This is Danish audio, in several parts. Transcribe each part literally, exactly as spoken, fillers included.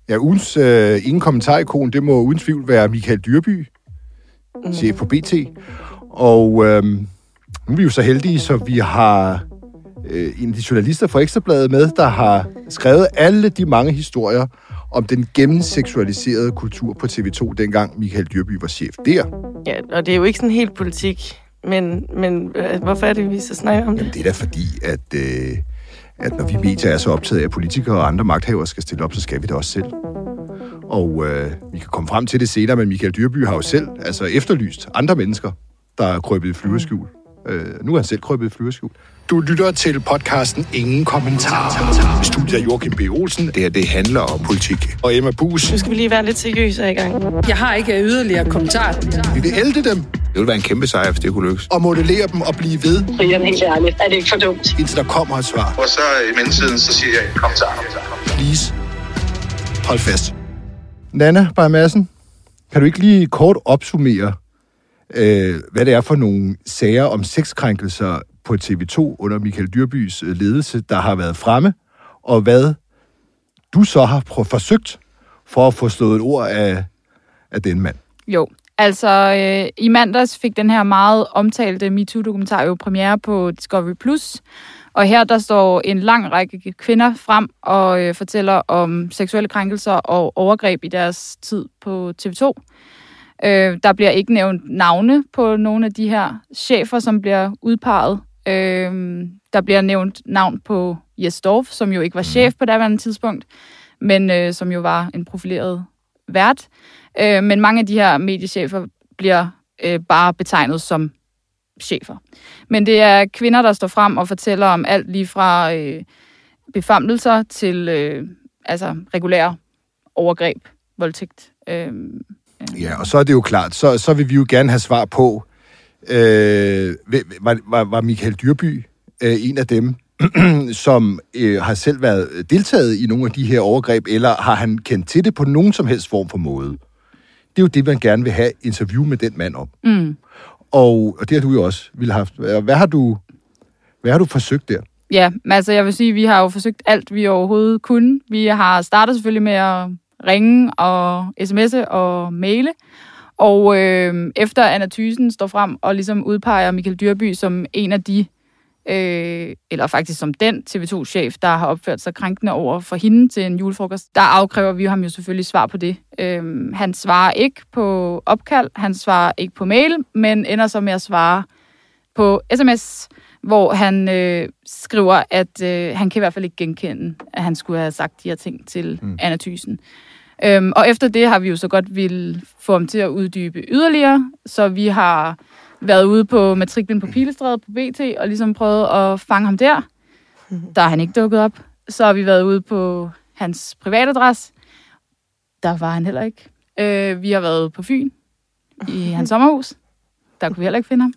Ja, ugens øh, ingen kommentarikon, det må uden tvivl være Michael Dyrby, mm. chef på B T. Og øh, nu er vi jo så heldige, så vi har øh, en af de journalister fra Ekstra Bladet med, der har skrevet alle de mange historier om den gennemseksualiserede kultur på T V to, dengang Michael Dyrby var chef der. Ja, og det er jo ikke sådan helt politik, men, men øh, hvorfor er det, vi så snakker om det? Jamen, det er da fordi, at, øh, at når vi medier er så optaget af, at politikere og andre magthavere skal stille op, så skal vi det også selv. Og øh, vi kan komme frem til det senere, men Michael Dyrby har jo selv altså efterlyst andre mennesker, der er krøbet i flyverskjul. Øh, nu er han selv krøbet i flyverskjul. Du lytter til podcasten Ingen Kommentarer. Studiet er Joachim B. Olsen. Det her, det handler om politik. Og Emma Buus. Nu skal vi lige være lidt seriøse i gang. Jeg har ikke yderligere kommentarer. Vi vil ælde dem. Det ville være en kæmpe sejr, hvis det kunne lykkes. Og modellere dem og blive ved. Brian, helt ærligt, er det ikke for dumt? Indtil der kommer et svar. Og så i mellemtiden, så siger jeg kommentarer. Please. Hold fast. Nanna Bay Madsen, kan du ikke lige kort opsummere, øh, hvad det er for nogle sager om sexkrænkelser på T V to under Michael Dyrbys ledelse, der har været fremme, og hvad du så har prø- forsøgt for at få slået et ord af, af den mand? Jo, altså øh, i mandags fik den her meget omtalte MeToo-dokumentar jo premiere på Discovery plus, og her der står en lang række kvinder frem og øh, fortæller om seksuelle krænkelser og overgreb i deres tid på T V to. Øh, der bliver ikke nævnt navne på nogle af de her chefer, som bliver udpeget. Øh, der bliver nævnt navn på Jes Dorf, som jo ikke var chef på daværende tidspunkt, men øh, som jo var en profileret vært. Øh, men mange af de her mediechefer bliver øh, bare betegnet som chefer. Men det er kvinder, der står frem og fortæller om alt lige fra øh, befamlelser til øh, altså regulære overgreb, voldtægt. Øh, øh. Ja, og så er det jo klart, så, så vil vi jo gerne have svar på, øh, var, var, var Michael Dyrby øh, en af dem, som øh, har selv været deltaget i nogle af de her overgreb, eller har han kendt til det på nogen som helst form for måde? Det er jo det, man gerne vil have interview med den mand om. Mm. Og, og det har du jo også ville have haft. Hvad har du, hvad har du forsøgt der? Ja, altså jeg vil sige, vi har jo forsøgt alt, vi overhovedet kunne. Vi har startet selvfølgelig med at ringe og sms'e og maile. Og øh, efter Anna Thyssen står frem og ligesom udpeger Michael Dyrby som en af de, øh, eller faktisk som den T V to-chef, der har opført sig krænkende over for hende til en julefrokost, der afkræver vi ham jo selvfølgelig svar på det. Øh, han svarer ikke på opkald, han svarer ikke på mail, men ender så med at svare på sms, hvor han øh, skriver, at øh, han kan i hvert fald ikke genkende, at han skulle have sagt de her ting til mm. Anna Thyssen. Øhm, og efter det har vi jo så godt ville få ham til at uddybe yderligere, så vi har været ude på matriklen på Pilestræde på B T og ligesom prøvet at fange ham der. Der er han ikke dukket op. Så har vi været ude på hans privatadresse. Der var han heller ikke. Øh, vi har været på Fyn i hans sommerhus. Der kunne vi heller ikke finde ham.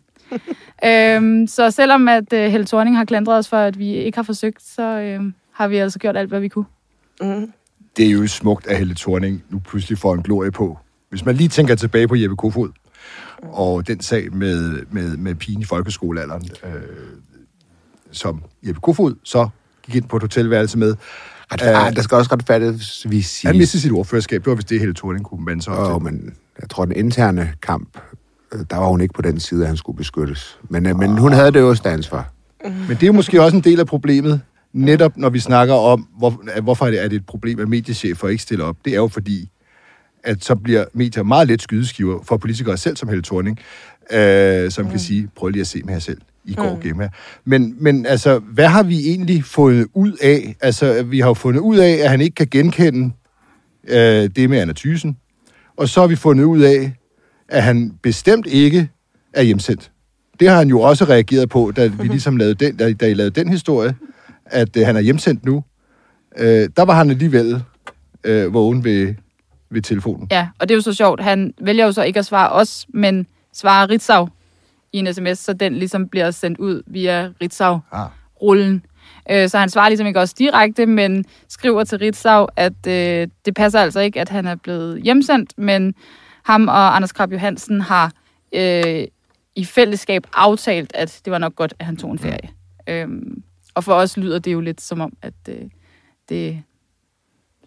øhm, så selvom at øh, Helle Thorning har klandret os for, at vi ikke har forsøgt, så øh, har vi altså gjort alt, hvad vi kunne. Mm. Det er jo smukt, at Helle Thorning nu pludselig får en glorie på. Hvis man lige tænker tilbage på Jeppe Kofod, og den sag med, med, med pigen i folkeskolealderen, øh, som Jeppe Kofod så gik ind på et hotelværelse med. Ej, der skal også retfærdigvis sige... Han mistede sit ordførerskab. Det var, hvis det Helle Thorning kunne mande sig op til. Men jeg tror, den interne kamp, der var hun ikke på den side, at han skulle beskyttes. Men, oh. men hun havde det øverste ansvar. Men det er jo måske også en del af problemet, netop når vi snakker om, hvor, hvorfor er det, er det et problem, at mediechefer ikke stiller op. Det er jo fordi, at så bliver medier meget let skydeskiver for politikere selv, som Helle Thorning, øh, som mm. kan sige, prøv lige at se med jer selv. I går mm. gennem her. Men, men altså, hvad har vi egentlig fundet ud af? Altså, vi har jo fundet ud af, at han ikke kan genkende øh, det med Anna Thyssen. Og så har vi fundet ud af, at han bestemt ikke er hjemsendt. Det har han jo også reageret på, da vi ligesom lavede den, da, da I lavede den historie, at øh, han er hjemsendt nu. Øh, der var han alligevel øh, vågen ved, ved telefonen. Ja, og det er jo så sjovt. Han vælger jo så ikke at svare os, men svarer Ritzau i en sms, så den ligesom bliver sendt ud via Ritzau-rullen. Ah. Så han svarer ligesom ikke også direkte, men skriver til Ritzau, at øh, det passer altså ikke, at han er blevet hjemsendt, men ham og Anders Krab Johansen har øh, i fællesskab aftalt, at det var nok godt, at han tog en ferie. Mm. Øhm, og for os lyder det jo lidt som om, at øh, det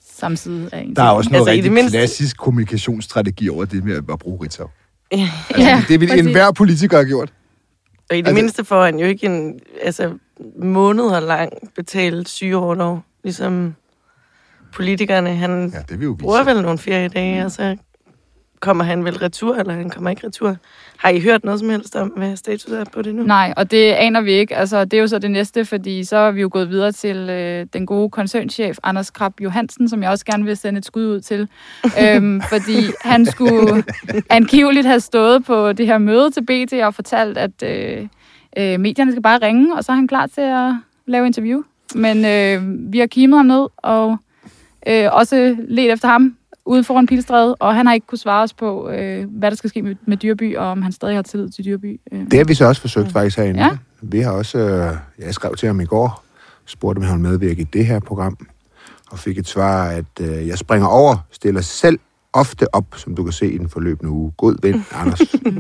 samme side af en. Der er også noget Altså, i rigtig det mindste- klassisk kommunikationsstrategi over det med at bruge Ritzau. Ja. Altså, Ja, det vil præcis. enhver politiker have gjort. Og i det Altså- mindste får han jo ikke en altså, måneder lang betalt sygeorlov, ligesom politikerne. Han Ja, det vil jo vise. bruger vel nogle feriedage, og så kommer han vel retur, eller han kommer ikke retur. Har I hørt noget som helst om, hvad status er på det nu? Nej, og det aner vi ikke. Altså, det er jo så det næste, fordi så er vi jo gået videre til øh, den gode koncernchef, Anders Krab Johansen, som jeg også gerne vil sende et skud ud til. øhm, fordi han skulle angiveligt have stået på det her møde til B T og fortalt, at øh, øh, medierne skal bare ringe, og så er han klar til at lave interview. Men øh, vi har kimet ham ned, og øh, også let efter ham ude foran Pilestræde, og han har ikke kunnet svare os på, øh, hvad der skal ske med, med Dyrby, og om han stadig har tillid til Dyrby. Øh. Det har vi så også forsøgt faktisk herinde. Ja. Vi har også, øh, jeg skrev til ham i går, spurgte om han ville medvirke i det her program, og fik et svar, at øh, jeg springer over, stiller selv ofte op, som du kan se i den forløbende uge. God vind, Anders.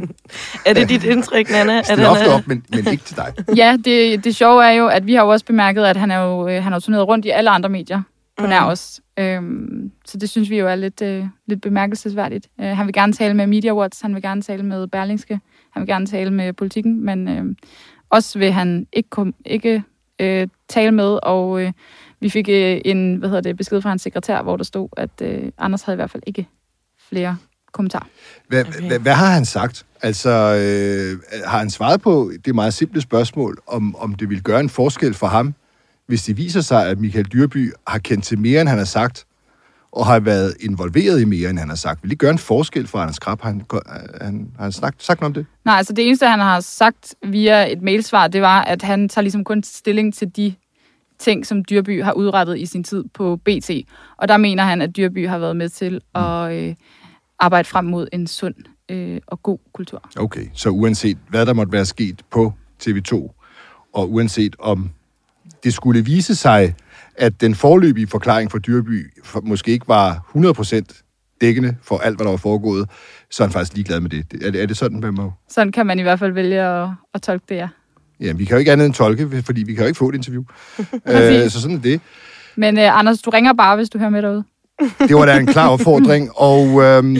Er det dit indtryk, Nana? At Stil han ofte er... op, men, men ikke til dig. Ja, det, det sjove er jo, at vi har jo også bemærket, at han er jo øh, han har turneret rundt i alle andre medier på nær os. Øhm, så det synes vi jo er lidt, øh, lidt bemærkelsesværdigt. Øh, han vil gerne tale med Media Watch, han vil gerne tale med Berlingske, han vil gerne tale med Politikken, men øh, også vil han ikke, kom, ikke øh, tale med, og øh, vi fik øh, en hvad hedder det, besked fra hans sekretær, hvor der stod, at øh, Anders havde i hvert fald ikke flere kommentarer. Hvad, okay. hvad, hvad har han sagt? Altså, øh, har han svaret på det meget simple spørgsmål, om, om det vil gøre en forskel for ham, hvis det viser sig, at Michael Dyrby har kendt til mere, end han har sagt, og har været involveret i mere, end han har sagt? Vil det gøre en forskel for Anders Krab? Har han, han, har han sagt, sagt noget om det? Nej, altså det eneste, han har sagt via et mailsvar, det var, at han tager ligesom kun stilling til de ting, som Dyrby har udrettet i sin tid på B T. Og der mener han, at Dyrby har været med til at øh, arbejde frem mod en sund øh, og god kultur. Okay, så uanset hvad der måtte være sket på T V to, og uanset om det skulle vise sig, at den foreløbige forklaring for Dyrby for, måske ikke var hundrede procent dækkende for alt, hvad der var foregået, så er han faktisk ligeglad med det. Er det, er det sådan, man må... Sådan kan man i hvert fald vælge at, at tolke det, ja. Ja, vi kan jo ikke andet end tolke, fordi vi kan jo ikke få et interview. øh, så sådan er det. Men øh, Anders, du ringer bare, hvis du hører med derude. Det var da en klar opfordring, og øhm,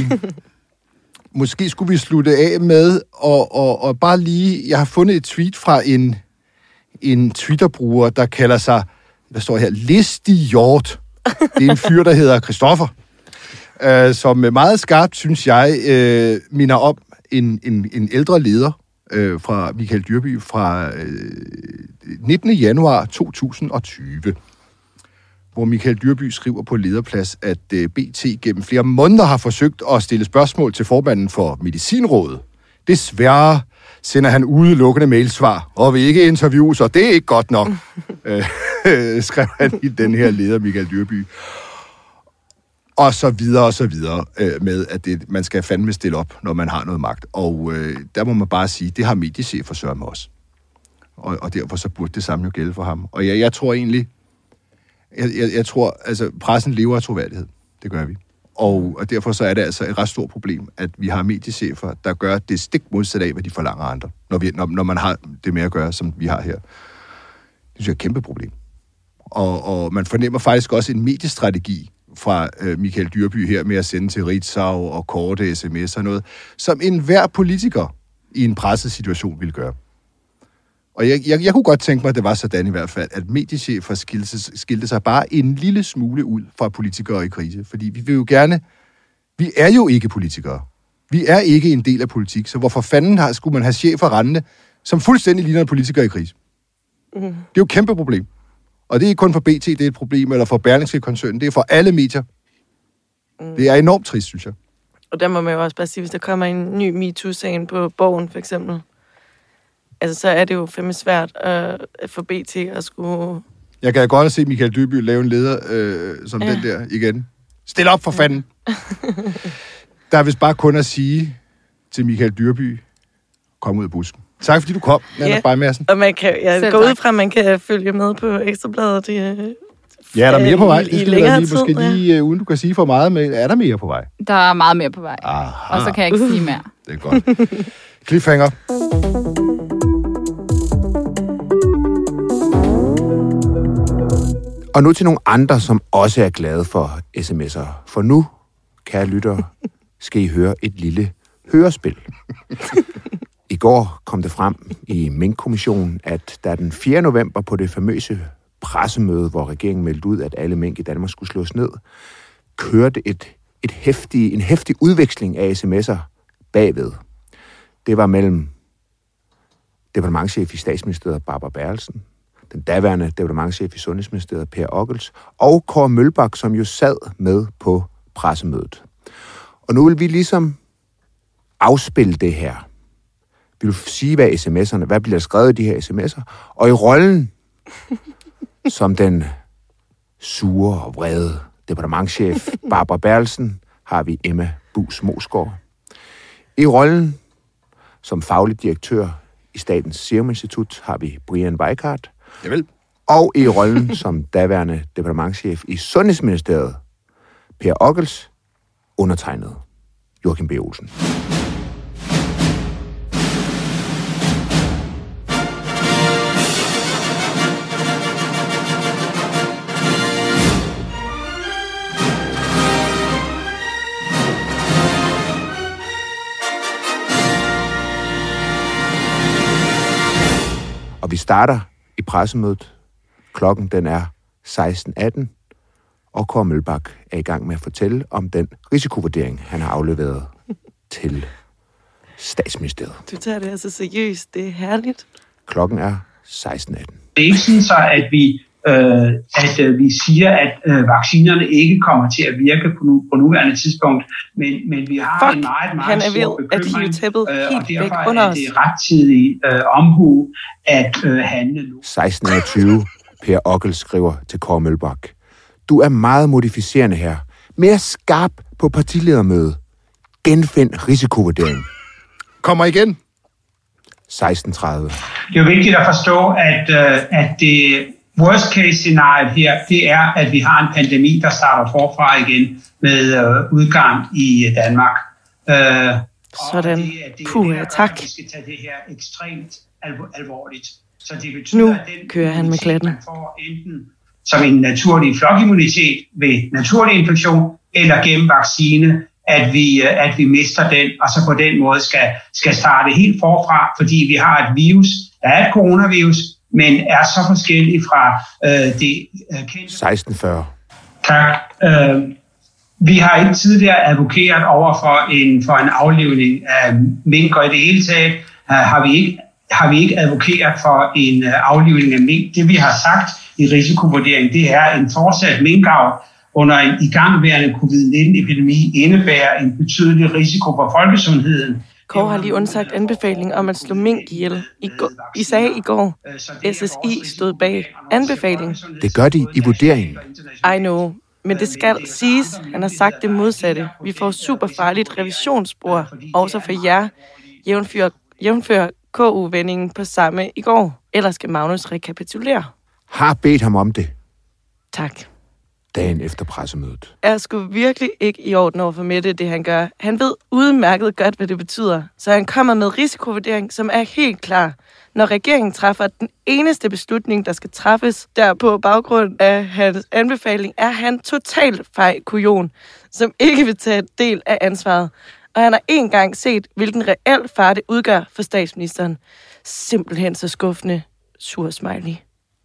måske skulle vi slutte af med, og, og, og bare lige, jeg har fundet et tweet fra en, en Twitter-bruger, der kalder sig, hvad står her, Listig Hjort. Det er en fyr, der hedder Christoffer, øh, som meget skarpt, synes jeg, øh, minder om en, en, en ældre leder øh, fra Michael Dyrby fra øh, nittende januar to tusind og tyve. Hvor Michael Dyrby skriver på lederplads, at B T gennem flere måneder har forsøgt at stille spørgsmål til formanden for Medicinrådet. Desværre sender han udelukkende mailsvar, og vil ikke interviews, og det er ikke godt nok, øh, skrev han i den her leder, Michael Dyrby. Og så videre og så videre øh, med, at det, man skal fandme stille op, når man har noget magt. Og øh, der må man bare sige, det har mediechefer sørget med os. Og, og derfor så burde det samme jo gælde for ham. Og jeg, jeg tror egentlig, Jeg, jeg, jeg tror, altså, pressen lever af troværdighed. Det gør vi. Og, og derfor så er det altså et ret stort problem, at vi har mediechefer, der gør det stik modsat af, hvad de forlanger andre, når, vi, når, når man har det med at gøre, som vi har her. Det synes jeg er et kæmpe problem. Og, og man fornemmer faktisk også en mediestrategi fra øh, Michael Dyrby her med at sende til Ritzau og korte sms'er og noget, som enhver politiker i en presset situation vil gøre. Og jeg, jeg, jeg kunne godt tænke mig, at det var sådan i hvert fald, at mediechefer skilte, skilte sig bare en lille smule ud fra politikere i krise. Fordi vi vil jo gerne... Vi er jo ikke politikere. Vi er ikke en del af politik, så hvorfor fanden har, skulle man have chefer rendende, som fuldstændig ligner politikere i krise? Mm. Det er jo et kæmpe problem. Og det er ikke kun for B T, det er et problem, eller for Berlingske-koncernen, det er for alle medier. Mm. Det er enormt trist, synes jeg. Og der må man jo også bare sige, hvis der kommer en ny MeToo-sagen på Borgen, for eksempel, altså, så er det jo fandme svært at få B T at skulle... Jeg kan godt se Michael Dyrby lave en leder øh, som ja. den der igen. Stil op for fanden! Der er vist bare kun at sige til Michael Dyrby, kom ud af busken. Tak fordi du kom, Nana Bay Madsen. Og man kan, jeg går ud fra, at man kan følge med på Ekstrabladet. Øh, ja, er der mere på vej? I, det i skal længere lige, måske tid, lige, ja. uh, uden du kan sige for meget, men er der mere på vej? Der er meget mere på vej. Aha. Og så kan jeg ikke sige mere. Det er godt. Cliffhanger. Og nu til nogle andre, som også er glade for sms'er. For nu, kære lyttere, skal I høre et lille hørespil. I går kom det frem i Mink-kommissionen, at der den fjerde november på det famøse pressemøde, hvor regeringen meldte ud, at alle mink i Danmark skulle slås ned, kørte et, et heftig, en heftig udveksling af sms'er bagved. Det var mellem departementschef i Statsministeriet Barbara Bertelsen, den daværende departementschef i Sundhedsministeriet Per Ockels, og Kåre Mølbak, som jo sad med på pressemødet. Og nu vil vi ligesom afspille det her. Vi vil sige, hvad sms'erne, hvad bliver der skrevet i de her sms'er, og i rollen som den sure og vrede departementschef Barbara Bertelsen har vi Emma Buus Moesgaard. I rollen som faglig direktør i Statens Serum Institut har vi Brian Weikart. Javel. Og i rollen som daværende departementschef i Sundhedsministeriet, Per Ockels, undertegnet Joachim B. Olsen. Og vi starter i pressemødet. Klokken den er seksten atten, og Kåre Mølbak er i gang med at fortælle om den risikovurdering, han har afleveret til Statsministeriet. Du tager det altså seriøst. Det er herligt. Klokken er seksten atten. Det er ikke sådan så, at vi, øh, at øh, vi siger, at øh, vaccinerne ikke kommer til at virke på, nu, på nuværende tidspunkt, men, men vi har Fuck, en meget, meget han er stor ved at hive tæppet øh, helt og derfor væk under er os. det rettidig øh, omhu at øh, handle nu. seksten tyve. Per Ockels skriver til Kåre Mølbak. Du er meget modificerende her. Mere skarp på partiledermøde. Genfind risikovurdering. Kommer igen. seksten tredive. Det er jo vigtigt at forstå, at, øh, at det worst case scenario her, det er, at vi har en pandemi, der starter forfra igen med øh, udgang i Danmark. Øh, Sådan. Det, det Puh, er tak. Vi skal tage det her ekstremt alvor, alvorligt. Så det betyder, Nu at den kører han med klatten. man får enten som en naturlig flokimmunitet ved naturlig infektion, eller gennem vaccine, at vi, at vi mister den, og så på den måde skal, skal starte helt forfra, fordi vi har et virus, der er et coronavirus, men er så forskellig fra øh, det øh, kendte. seksten fyrre. Tak. Øh, vi har ikke tidligere advokeret over for en, for en aflivning af mink, og i det hele taget øh, har vi ikke har vi ikke advokeret for en øh, aflivning af mink. Det vi har sagt i risikovurdering, det er en fortsat minkavl under en igangværende covid nitten epidemi indebærer en betydelig risiko for folkesundheden. Kåre har lige undsagt anbefaling om at slå mink ihjel. I, går, I sagde i går, S S I stod bag anbefaling. Det gør de i vurderingen. I know, men det skal siges. Han har sagt det modsatte. Vi får super farligt revisionsspor, også for jer, jævnfør, jævnfør K U-vendingen på samme i går. Ellers skal Magnus rekapitulere. Har bedt ham om det. Tak. Dagen efter pressemødet. Er sgu virkelig ikke i orden over for Mette, det han gør. Han ved udmærket godt, hvad det betyder. Så han kommer med risikovurdering, som er helt klar. Når regeringen træffer den eneste beslutning, der skal træffes der på baggrund af hans anbefaling, er han totalt fej kujon, som ikke vil tage del af ansvaret. Og han har en gang set, hvilken reel fare det udgør for statsministeren. Simpelthen så skuffende. Sur smiley.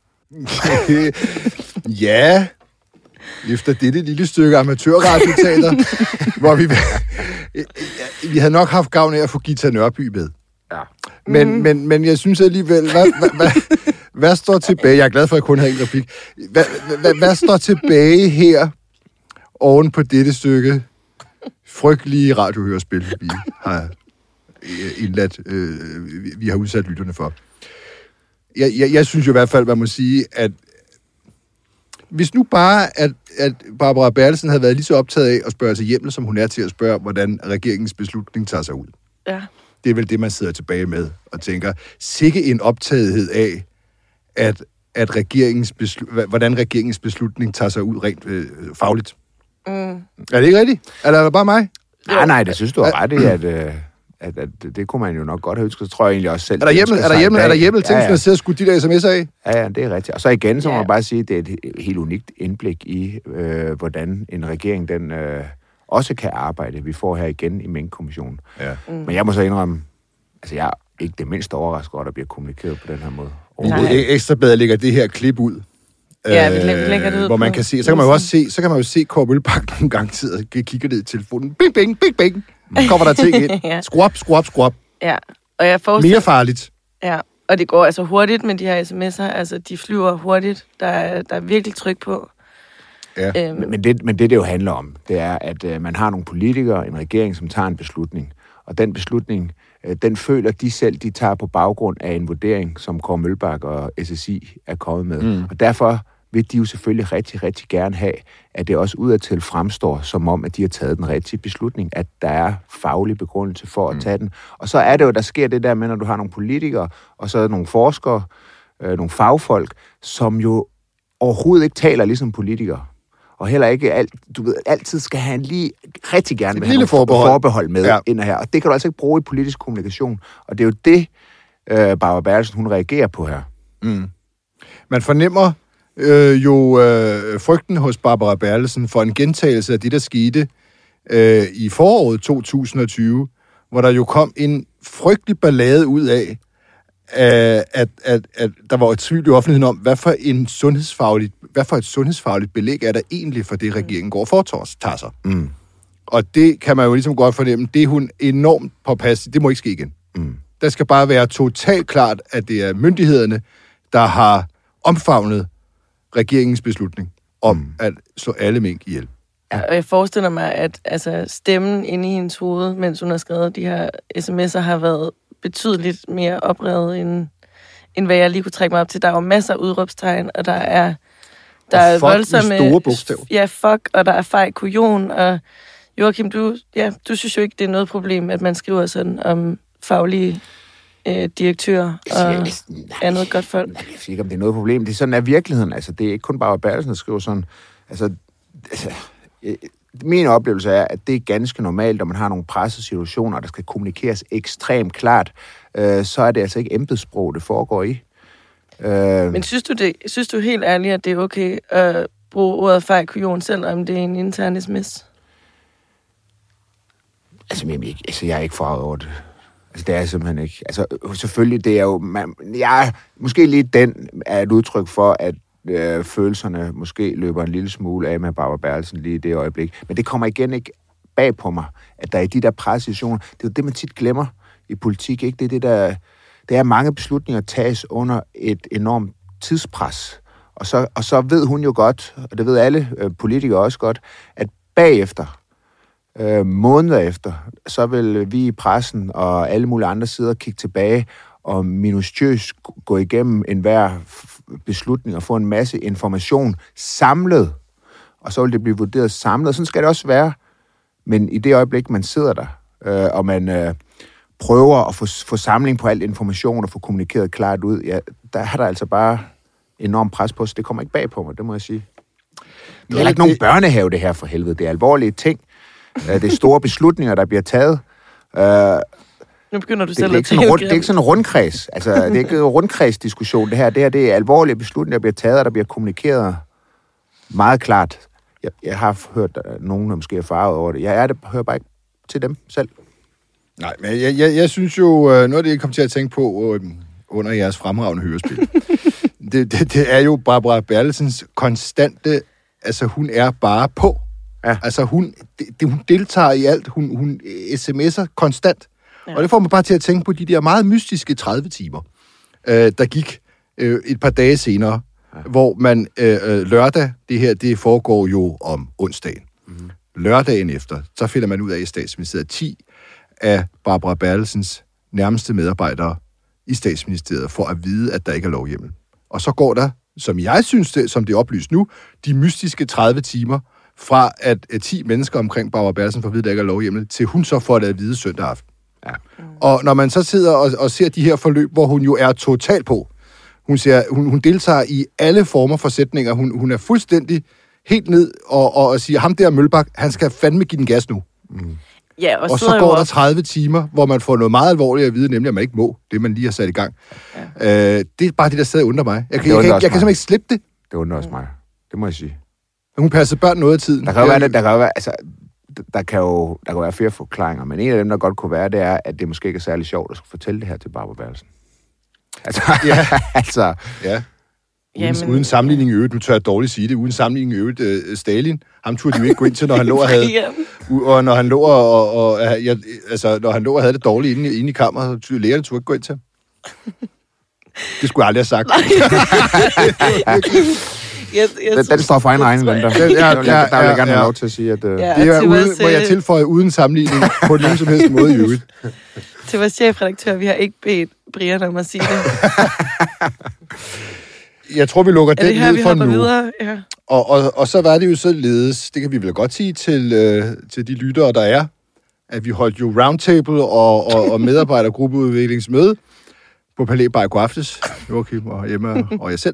Ja, efter dette lille stykke amatørradioteater, hvor vi, vi havde nok haft gavn af at få Gita Nørby med. Ja. Men, mm. men, men jeg synes alligevel, hvad, hvad, hvad, hvad står tilbage? Jeg er glad for, at jeg kun har en replik. Hvad, hvad, hvad står tilbage her oven på dette stykke frygtelige radiohørespil, vi har indladt, øh, vi har udsat lytterne for? Jeg, jeg, jeg synes jo i hvert fald, man må sige, at hvis nu bare, at, at Barbara Bertelsen havde været lige så optaget af at spørge sig hjemme, som hun er til at spørge, hvordan regeringens beslutning tager sig ud. Ja. Det er vel det, man sidder tilbage med og tænker, sikke en optagethed af, at, at regeringens beslu- hvordan regeringens beslutning tager sig ud rent øh, fagligt. Mm. Er det ikke rigtigt? Er det bare mig? Nej, nej, det synes du er ret i, at, øh, at, at det kunne man jo nok godt have ønsket. Så tror jeg egentlig også selv... Er der hjemmel, er der hjemmel, er der hjemmel til, ja, ja. at sidde og skudt de der sms'er af? Ja, ja, det er rigtigt. Og så igen, så må Ja. man bare sige, at det er et helt unikt indblik i, øh, hvordan en regering, den øh, også kan arbejde. Vi får her igen i Mink-kommissionen. Ja. Mm. Men jeg må så indrømme, altså jeg er ikke det mindste overrasket over, at der bliver kommunikeret på den her måde. Nej. Ekstrabladet lægger det her klip ud. Ja, vi læ- lægger det ud hvor man på kan se, så kan man jo også se, så kan man jo se Kåre Mølbak nogle gange tid og kigger ned i telefonen. Bing, bing, bing, bing. Kommer der ting ind. Ja. Skru op, skru op, skru op. Ja, og jeg forestiller... Mere farligt. Ja, og det går altså hurtigt med de her sms'er. Altså, de flyver hurtigt. Der er, der er virkelig tryk på. Ja. Øhm, Men, men, det, men det, det jo handler om, det er, at øh, man har nogle politikere, en regering, som tager en beslutning. Og den beslutning, øh, den føler de selv, de tager på baggrund af en vurdering, som Kåre Mølbak og S S I er kommet med. Mm. Og derfor vil de jo selvfølgelig rigtig, rigtig gerne have, at det også udadtil fremstår, som om, at de har taget den rigtige beslutning, at der er faglig begrundelse for at tage den. Og så er det jo, der sker det der med, når du har nogle politikere, og så nogle forskere, øh, nogle fagfolk, som jo overhovedet ikke taler ligesom politikere. Og heller ikke alt, du ved, altid skal have en lige rigtig gerne Et med lille forbehold. forbehold med Ja. ind her. Og det kan du altså ikke bruge i politisk kommunikation. Og det er jo det, øh, Barbara Bertelsen, hun reagerer på her. Mm. Man fornemmer øh, jo øh, frygten hos Barbara Bertelsen for en gentagelse af det, der skete øh, i foråret to tusind og tyve, hvor der jo kom en frygtelig ballade ud af, øh, at, at, at der var et tvivl i offentligheden om, hvad for, en sundhedsfagligt, hvad for et sundhedsfagligt belæg er der egentlig for det, regeringen går og foretager sig. Mm. Og det kan man jo ligesom godt fornemme, det er hun enormt påpasselig. Det må ikke ske igen. Mm. Der skal bare være totalt klart, at det er myndighederne, der har omfavnet regeringens beslutning om mm. at slå alle mink ihjel. Ja, og jeg forestiller mig, at altså, stemmen inde i hendes hoved, mens hun har skrevet de her sms'er, har været betydeligt mere oprevet, end, end hvad jeg lige kunne trække mig op til. Der er jo masser af udråbstegn, og der er, der Og er fuck med voldsomme... store bogstaver. Ja, fuck, og der er fejl kujon, og Joachim, du, ja, du synes jo ikke, det er noget problem, at man skriver sådan om faglige øh, direktører og andet godt folk. Jeg siger ikke, om det er noget problem. Det er sådan, er virkeligheden. Altså, det er ikke kun bare Bertelsen, der skriver sådan. Altså, altså, min oplevelse er, at det er ganske normalt, når man har nogle pressesituationer, der skal kommunikeres ekstremt klart, øh, så er det altså ikke embedssprog, det foregår i. Øh, Men synes du, det, synes du helt ærligt, at det er okay at bruge ordet fejl kujon, selvom det er en intern sms? altså, jeg, jeg, altså, jeg er ikke farvet over det. Altså, det er jeg simpelthen ikke. Altså, selvfølgelig, det er jo... Man, jeg, måske lige den er et udtryk for, at øh, følelserne måske løber en lille smule af med Barbara Bertelsen lige i det øjeblik. Men det kommer igen ikke bag på mig, at der er i de der pressesituationer, det er jo det, man tit glemmer i politik, ikke? Det er det, der... Det er mange beslutninger tages under et enormt tidspres. Og så, og så ved hun jo godt, og det ved alle øh, politikere også godt, at bagefter, øh, måneder efter, så vil vi i pressen og alle mulige andre sider kigge tilbage og minutiøst gå igennem enhver beslutning og få en masse information samlet. Og så vil det blive vurderet samlet. Og sådan skal det også være. Men i det øjeblik, man sidder der, øh, og man øh, prøver at få, få samling på al information og få kommunikeret klart ud, ja, der er der altså bare enormt pres på, så det kommer ikke bag på mig, det må jeg sige. Det er heller ikke nogen børnehave, det her for helvede. Det er alvorlige ting. Det er store beslutninger, der bliver taget. Nu begynder du det, selv det, er at tænke. rund, det er ikke sådan en rundkreds. Altså, det er ikke en rundkredsdiskussion, det her. Det her, det er alvorlige beslutninger, der bliver taget, og der bliver kommunikeret meget klart. Jeg, jeg har hørt, at nogen der måske er farvet over det. Jeg er det, hører bare ikke til dem selv. Nej, men jeg, jeg, jeg synes jo, noget af det, jeg kom til at tænke på øh, under jeres fremragende hørespil, det, det, det er jo Barbara Bertelsens konstante, altså hun er bare på. Ja. Altså hun, det, det, hun deltager i alt, hun, hun sms'er konstant. Ja. Og det får man bare til at tænke på de der meget mystiske tredive timer, øh, der gik øh, et par dage senere, ja. Hvor man øh, lørdag, det her, det foregår jo om onsdagen. Mm-hmm. Lørdagen efter, så finder man ud af i Statsministeriet ti af Barbara Bertelsens nærmeste medarbejdere i Statsministeriet for at vide, at der ikke er lovhjemmel. Og så går der, som jeg synes, det, som det er oplyst nu, de mystiske tredive timer fra at ti mennesker omkring Barbara Bertelsen får at vide, at der ikke er lovhjemmel, til hun så får det at vide søndag aften. Ja. Mm. Og når man så sidder og, og ser de her forløb, hvor hun jo er totalt på, hun, siger, hun, hun deltager i alle former for sætninger, hun, hun er fuldstændig helt ned og, og, og siger, ham der Mølbak, han skal fandme give den gas nu. Mm. Ja, og, og så går der tredive timer, hvor man får noget meget alvorligt at vide, nemlig at man ikke må, det man lige har sat i gang. Ja. Øh, det er bare det, der stadig undrer mig. Jeg kan, jeg, jeg, jeg, jeg kan simpelthen ikke slippe det. Det undrer også mig. Det må jeg sige. Hun passer børn noget af tiden. Der kan jo være, der kan jo være, altså, der kan jo der kan være flere forklaringer, men en af dem, der godt kunne være, det er, at det måske ikke er særlig sjovt at skulle fortælle det her til Barbara Bertelsen. Altså, ja. altså, ja. Uden, Jamen, uden sammenligning i øvrigt, nu tør jeg dårligt sige det, uden sammenligning i øvrigt, uh, Stalin, ham turde de jo ikke gå ind til, når han lå og havde, og når han lå og, og, og ja, altså, når han lå og havde det dårligt inde, inde i kammeret, så lægerne turde ikke gå ind til. Det skulle jeg aldrig have sagt. Jeg, jeg den, den står for egen regning, den der. Den, ja, der, der, der vil jeg gerne have lov til at sige, at... Uh... Ja, det er uden, hvor jeg tilføjer uden sammenligning på nogen som helst måde i øvrigt. Til vores chefredaktør, vi har ikke bedt Brian om at sige det. Jeg tror, vi lukker er den her, ned for nu. Videre? Ja. Og, og, og så var det jo således, det kan vi vel godt sige til, øh, til de lyttere, der er, at vi holdt jo roundtable og, og, og medarbejdergruppeudviklingsmøde på Palæ Bar i går aftes. Joachim og hjemme og jeg selv.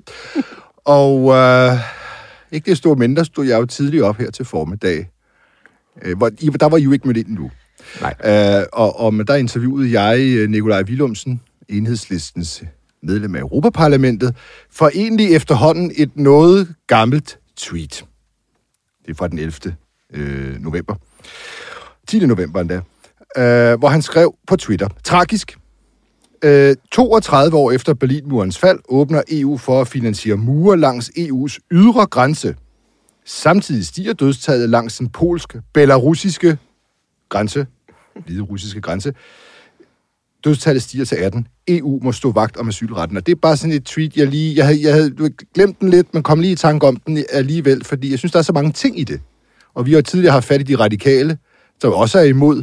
Og øh, ikke desto mindre stod jeg jo tidligt op her til formiddag. Øh, hvor, der var I jo ikke mødt ind nu. Nej. Øh, og, og men der interviewede jeg Nikolaj Villumsen, Enhedslistens medlem af Europaparlamentet, for egentlig efterhånden et noget gammelt tweet. Det er fra den ellevte november. tiende november endda. Øh, hvor han skrev på Twitter: tragisk. Øh, toogtredive år efter Berlinmurens fald åbner E U for at finansiere mure langs E U's ydre grænse. Samtidig stiger dødstallet langs den polsk-belarusiske grænse, hvide-russiske grænse. Dødstallet stiger til atten. E U må stå vagt om asylretten. Og det er bare sådan et tweet, jeg lige... Jeg havde, jeg havde glemt den lidt, men kom lige i tanke om den alligevel, fordi jeg synes, der er så mange ting i det. Og vi har tidligere haft fat i de radikale, som også er imod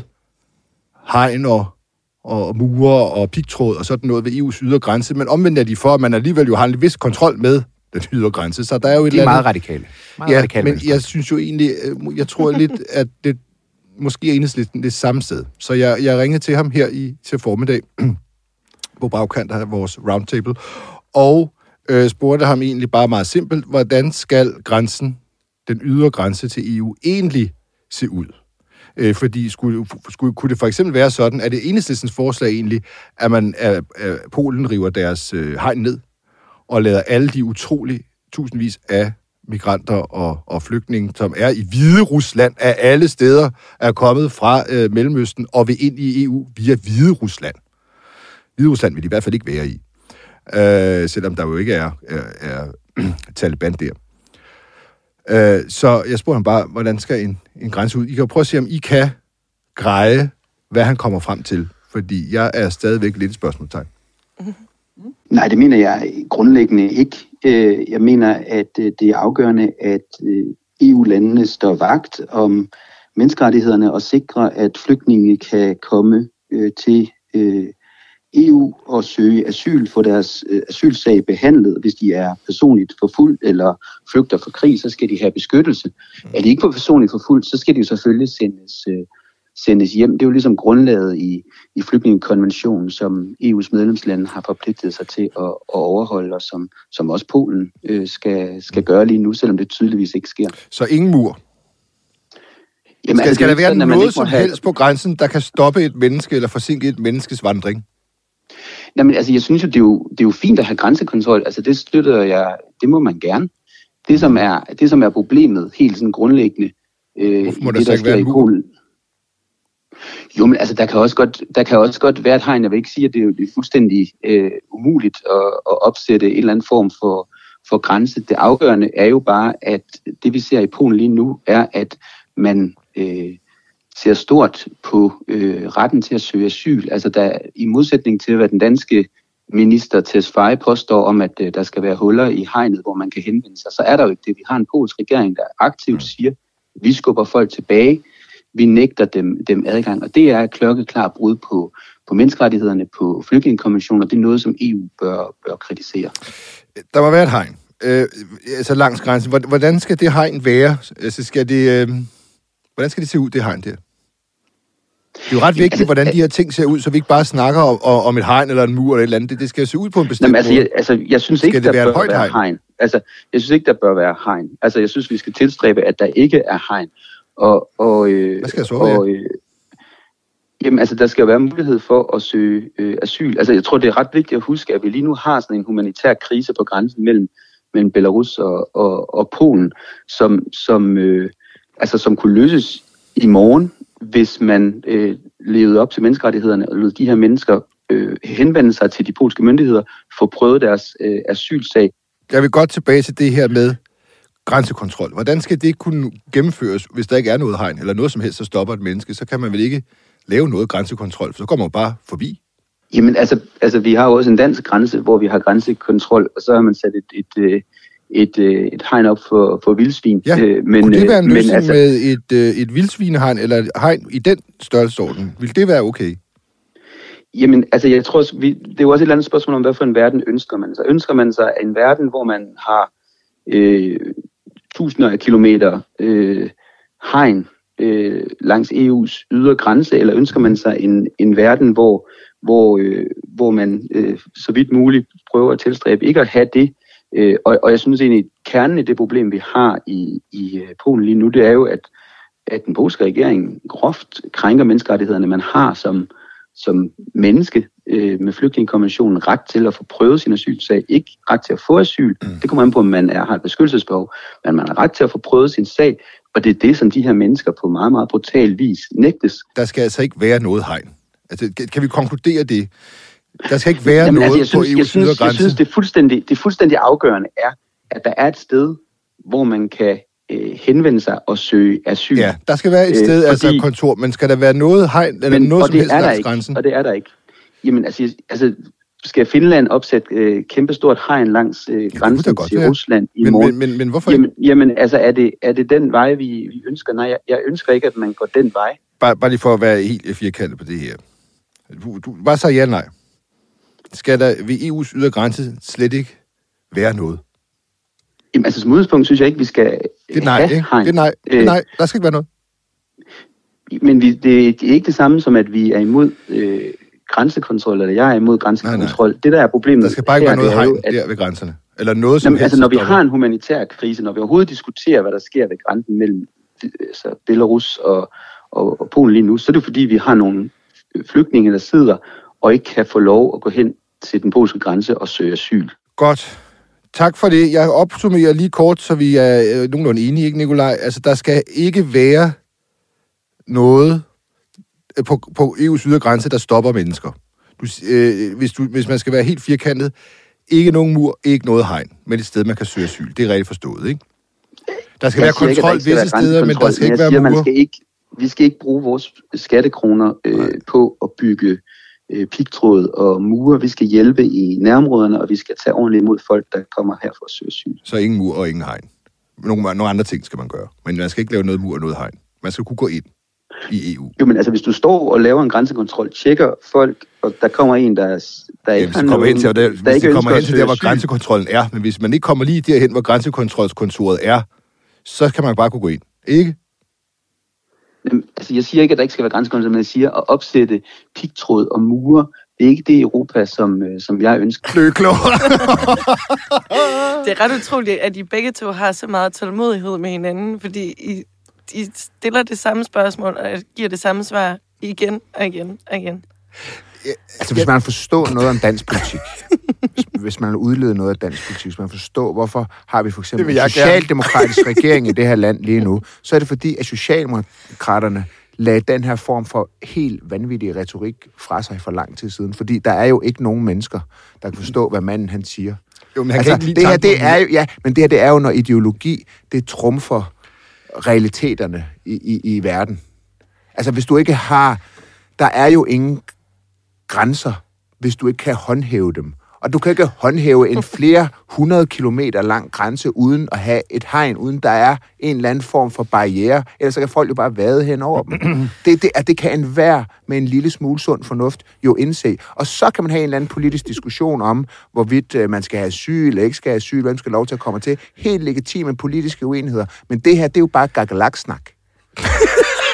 hegn og, og mure og pigtråd og sådan noget ved E U's ydre grænse, men omvendt er de for, at man alligevel jo har en vis kontrol med den ydre grænse. Så der er jo et de er eller andet... meget radikale. Meget ja, radikale men mennesker. jeg synes jo egentlig... Jeg tror lidt, at det måske er Enhedslisten det samme sted. Så jeg, jeg ringede til ham her i til formiddag, på bagkant af vores roundtable, og øh, spurgte ham egentlig bare meget simpelt, hvordan skal grænsen, den ydre grænse til E U, egentlig se ud? Øh, fordi skulle, skulle, kunne det for eksempel være sådan, at det Enhedslistens forslag egentlig, at man at, at Polen river deres øh, hegn ned, og lader alle de utrolig tusindvis af migranter og, og flygtninge, som er i Hvide Rusland, af alle steder, er kommet fra øh, Mellemøsten og vil ind i E U via Hvide Rusland. Hvide Rusland vil de i hvert fald ikke være i, øh, selvom der jo ikke er, er, er Taliban der. Øh, så jeg spurgte ham bare, hvordan skal en, en grænse ud? I kan jo prøve at se, om I kan greje, hvad han kommer frem til, fordi jeg er stadigvæk lidt et spørgsmålstegn. Nej, det mener jeg grundlæggende ikke. Jeg mener, at det er afgørende, at E U-landene står vagt om menneskerettighederne og sikrer, at flygtninge kan komme til E U og søge asyl, få deres asylsag behandlet. Hvis de er personligt forfulgt eller flygter fra krig, så skal de have beskyttelse. Er de ikke personligt forfulgt, så skal de jo selvfølgelig sendes sendes hjem. Det er jo ligesom grundlaget i, i flygtningekonventionen, som E U's medlemslande har forpligtet sig til at, at overholde, og som, som også Polen øh, skal, skal gøre lige nu, selvom det tydeligvis ikke sker. Så ingen mur? Jamen, skal altså, skal der være sådan, noget som have... helst på grænsen, der kan stoppe et menneske eller forsinke et menneskes vandring? Jamen, altså, jeg synes jo, det er jo, det er jo fint at have grænsekontrol. Altså, det støtter jeg, det må man gerne. Det, som er, det, som er problemet, helt sådan grundlæggende, øh, Hvorfor må i der det, så der ikke være sker en i mur? Polen. Jo, men altså, der kan også godt, der kan også godt være et hegn. Jeg vil ikke sige, at det er, det er fuldstændig øh, umuligt at, at opsætte en eller anden form for, for grænse. Det afgørende er jo bare, at det vi ser i Polen lige nu, er, at man øh, ser stort på øh, retten til at søge asyl. Altså, der, i modsætning til, hvad den danske minister Tesfaye påstår om, at øh, der skal være huller i hegnet, hvor man kan henvende sig, så er der jo ikke det. Vi har en polsk regering, der aktivt siger, vi skubber folk tilbage. Vi nægter dem, dem adgang, og det er et klokkeklart brud på, på menneskerettighederne, på flygtningekonventioner. Det er noget, som E U bør, bør kritisere. Der må være et hegn, øh, altså langs grænsen. Hvordan skal det hegn være? Altså skal det, øh, hvordan skal det se ud, det hegn der? Det er jo ret vigtigt, altså, hvordan de her ting ser ud, så vi ikke bare snakker om, om et hegn eller en mur eller et eller andet. Det, det skal se ud på en bestemt måde. Altså, jeg, altså, jeg synes ikke, skal det der være bør være hegn? hegn. Altså, jeg synes ikke, der bør være hegn. Altså, jeg synes, vi skal tilstræbe, at der ikke er hegn. Og, og, øh, Hvad skal jeg så og, øh, Jamen, altså, der skal jo være mulighed for at søge øh, asyl. Altså, jeg tror, det er ret vigtigt at huske, at vi lige nu har sådan en humanitær krise på grænsen mellem, mellem Belarus og, og, og Polen, som, som, øh, altså, som kunne løses i morgen, hvis man øh, levede op til menneskerettighederne og lod de her mennesker øh, henvende sig til de polske myndigheder, få prøvet deres øh, asylsag. Jeg vil godt tilbage til det her med grænsekontrol. Hvordan skal det kunne gennemføres, hvis der ikke er noget hegn, eller noget som helst, der stopper et menneske? Så kan man vel ikke lave noget grænsekontrol, for så kommer man bare forbi. Jamen, altså, altså vi har jo også en dansk grænse, hvor vi har grænsekontrol, og så har man sat et, et, et, et, et hegn op for, for vildsvin. Ja, men, kunne det være en løsning men, altså, med et, et vildsvinehegn, eller et hegn i den størrelsesorden? Vil det være okay? Jamen, altså, jeg tror, vi, det er jo også et eller andet spørgsmål om, hvad for en verden ønsker man sig. Ønsker man sig en verden, hvor man har øh, tusinder af kilometer øh, hegn øh, langs E U's ydre grænse, eller ønsker man sig en, en verden, hvor, hvor, øh, hvor man øh, så vidt muligt prøver at tilstræbe ikke at have det. Øh, og, og jeg synes egentlig, at kernen i det problem, vi har i, i Polen lige nu, det er jo, at, at den polske regering groft krænker menneskerettighederne, man har som som menneske øh, med flygtningekonventionen ret til at få prøvet sin asylsag, ikke ret til at få asyl. Mm. Det kommer an på, om man er, har et beskyttelsesbehov, men man har ret til at få prøvet sin sag, og det er det, som de her mennesker på meget, meget brutal vis nægtes. Der skal altså ikke være noget hegn. Altså, kan vi konkludere det? Der skal ikke være Jamen, noget altså, jeg synes, på E U's ydre grænse? Jeg synes, det er fuldstændig, det er fuldstændig afgørende er, at der er et sted, hvor man kan øh, henvende sig og søge asyl. Ja, der skal være et sted, øh, fordi, altså kontor, men skal der være noget hegn, eller men, noget som helst langs grænsen? Og det er der ikke. Jamen, altså, altså skal Finland opsætte øh, kæmpestort hegn langs øh, grænsen ja, godt, til ja. Rusland i men, morgen? Men, men, men hvorfor jamen, jamen, altså, er det, er det den vej, vi, vi ønsker? Nej, jeg, jeg ønsker ikke, at man går den vej. Bare, bare lige for at være helt firkantet på det her. Du, du bare så ja nej. Skal der ved E U's ydre grænse slet ikke være noget? Jamen, altså, som udgangspunkt synes jeg ikke, vi skal det er nej, have ikke? hegn. Det er nej, det er nej. Der skal ikke være noget. Men vi, det, det er ikke det samme som, at vi er imod øh, grænsekontrol, eller jeg er imod grænsekontrol. Nej, nej. Det, der er problemet... Der skal bare ikke her, være noget hegn at, der ved grænserne. Eller noget som jamen, helst. Altså, når vi har en humanitær krise, når vi overhovedet diskuterer, hvad der sker ved grænsen mellem altså, Belarus og, og, og Polen lige nu, så er det fordi, vi har nogle flygtninge, der sidder og ikke kan få lov at gå hen til den polske grænse og søge asyl. Godt. Tak for det. Jeg opsummerer lige kort, så vi er øh, nogenlunde enige, ikke Nikolaj? Altså, der skal ikke være noget på, på E U's ydre grænse, der stopper mennesker. Du, øh, hvis, du, hvis man skal være helt firkantet, ikke nogen mur, ikke noget hegn, men et sted, man kan søge asyl. Det er rigtig forstået, ikke? Der skal jeg være kontrol ikke, visse steder, men der skal ikke være siger, mure. Man skal ikke, vi skal ikke bruge vores skattekroner øh, på at bygge øh, pigtråd og mure. Vi skal hjælpe i nærområderne, og vi skal tage ordentligt imod folk, der kommer her for at søge asyl. Så ingen mur og ingen hegn. Nogle, nogle andre ting skal man gøre. Men man skal ikke lave noget mur og noget hegn. Man skal kunne gå ind i E U. Jo, men altså, hvis du står og laver en grænsekontrol, tjekker folk, og der kommer en, der, der ikke ja, har nogen... Til, der, hvis der ikke de kommer hen til der, hvor grænsekontrollen er, men hvis man ikke kommer lige derhen, hvor grænsekontrolskontoret er, så kan man bare kunne gå ind. Ikke? Jamen, altså, jeg siger ikke, at der ikke skal være grænsekontrol, men jeg siger at opsætte pigtråd og mure. Det er ikke det Europa, som, som jeg ønsker. Det er klog. Det er ret utroligt, at I begge to har så meget tålmodighed med hinanden, fordi I, I stiller det samme spørgsmål, og giver det samme svar igen og igen og igen. Ja, altså, hvis man forstår noget om dansk politik, hvis, hvis man udleder noget af dansk politik, hvis man forstår, hvorfor har vi for eksempel en socialdemokratisk regering i det her land lige nu, så er det fordi, at socialdemokraterne lagde den her form for helt vanvittig retorik fra sig for lang tid siden. Fordi der er jo ikke nogen mennesker, der kan forstå, hvad manden han siger. Jo, men han altså, kan ikke det her, det er jo, ja, men det her, det er jo, når ideologi, det trumfer realiteterne i, i, i verden. Altså, hvis du ikke har... Der er jo ingen grænser, hvis du ikke kan håndhæve dem. Og du kan ikke håndhæve en flere hundrede kilometer lang grænse uden at have et hegn, uden der er en eller anden form for barriere. Ellers så kan folk jo bare vade hen over dem. Det, det, det kan enhver med en lille smule sund fornuft jo indse. Og så kan man have en eller anden politisk diskussion om, hvorvidt øh, man skal have asyl eller ikke skal have asyl, hvem skal lov til at komme til. Helt legitime politiske uenigheder. Men det her, det er jo bare gakkelak-snak.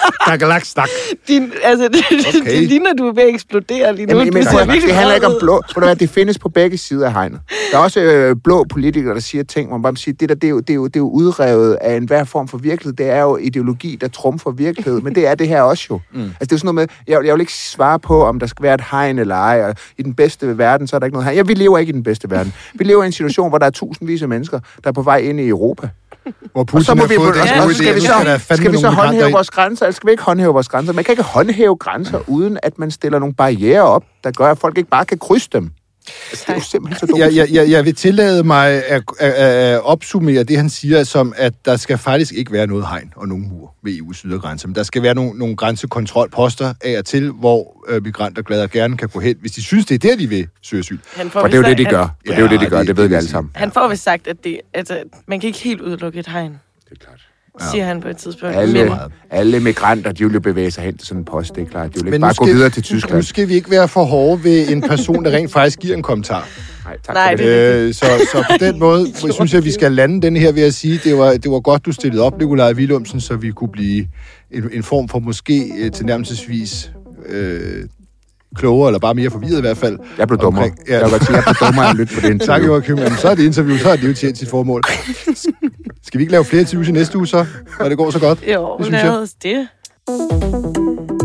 Dagalak snak. Din, altså, det, Okay. det ligner, du er ved at eksplodere lige nu. Jamen, men, Du ser prøv, virkelig det handler ikke om vred ud. blå. Ved du hvad, det findes på begge sider af hegnet. Der er også øh, blå politikere, der siger ting, hvor man bare siger, det der, det er, jo, det, er jo, det er jo udrevet af enhver form for virkelighed. Det er jo ideologi, der trumfer virkelighed, men det er det her også jo. Mm. Altså, det er jo sådan noget med, jeg, jeg vil ikke svare på, om der skal være et hegn eller ej, og i den bedste verden, så er der ikke noget hegn. Ja, vi lever ikke i den bedste verden. Vi lever i en situation, hvor der er tusindvis af mennesker, der er på vej ind i Europa. Hvor Og Putin så må har vi, fået den ja, gode skal idé, vi nu så, skal der fandme skal vi så nogle håndhæve migranter vores grænser, eller skal vi ikke håndhæve vores grænser? Man kan ikke håndhæve grænser, uden at man stiller nogle barrierer op, der gør, at folk ikke bare kan krydse dem. Altså, det er jo simpelthen så dumt. Jeg, jeg, jeg, jeg vil tillade mig at, at, at opsummere det, han siger, som at der skal faktisk ikke være noget hegn og nogen mur ved E U's ydre grænse. Men der skal være nogle, nogle grænsekontrolposter af og til, hvor øh, migranter glad og gerne kan gå hen, hvis de synes, det er der, de vil søge asyl. Han får Og det er jo vist det, de sagt- gør. han- Og det er jo det, de Ja, gør. det- Det ved det vi vil alle sige. sammen. Han får vist sagt, at det, altså, man kan ikke helt udelukke et hegn, Det er klart. siger han på et tidspunkt. Alle, Men, alle migranter, de vil jo bevæge sig hen til sådan en post, det er klart. De vil ikke Men bare nu gå skal- videre til Nu Tyskland. skal vi ikke være for hårde ved en person, der rent faktisk giver en kommentar. Nej, tak Nej, for det. det er Øh, så, så på den måde synes jeg, vi skal lande den her ved at sige, det var, det var godt, du stillede op, Nikolaj Villumsen, så vi kunne blive en, en form for måske øh, tilnærmelsesvis øh, klogere, eller bare mere forvirret i hvert fald. Jeg blev dummere. Omkring- ja. Jeg vil godt sige, jeg blev dummere at lytte på det Tak, interview. Joachim. Jamen, så er det interview, så er det jo tjent sit formål. Skal vi ikke lave flere interviews i næste uge så, og det går så godt? jo, Det synes lad jeg. os det.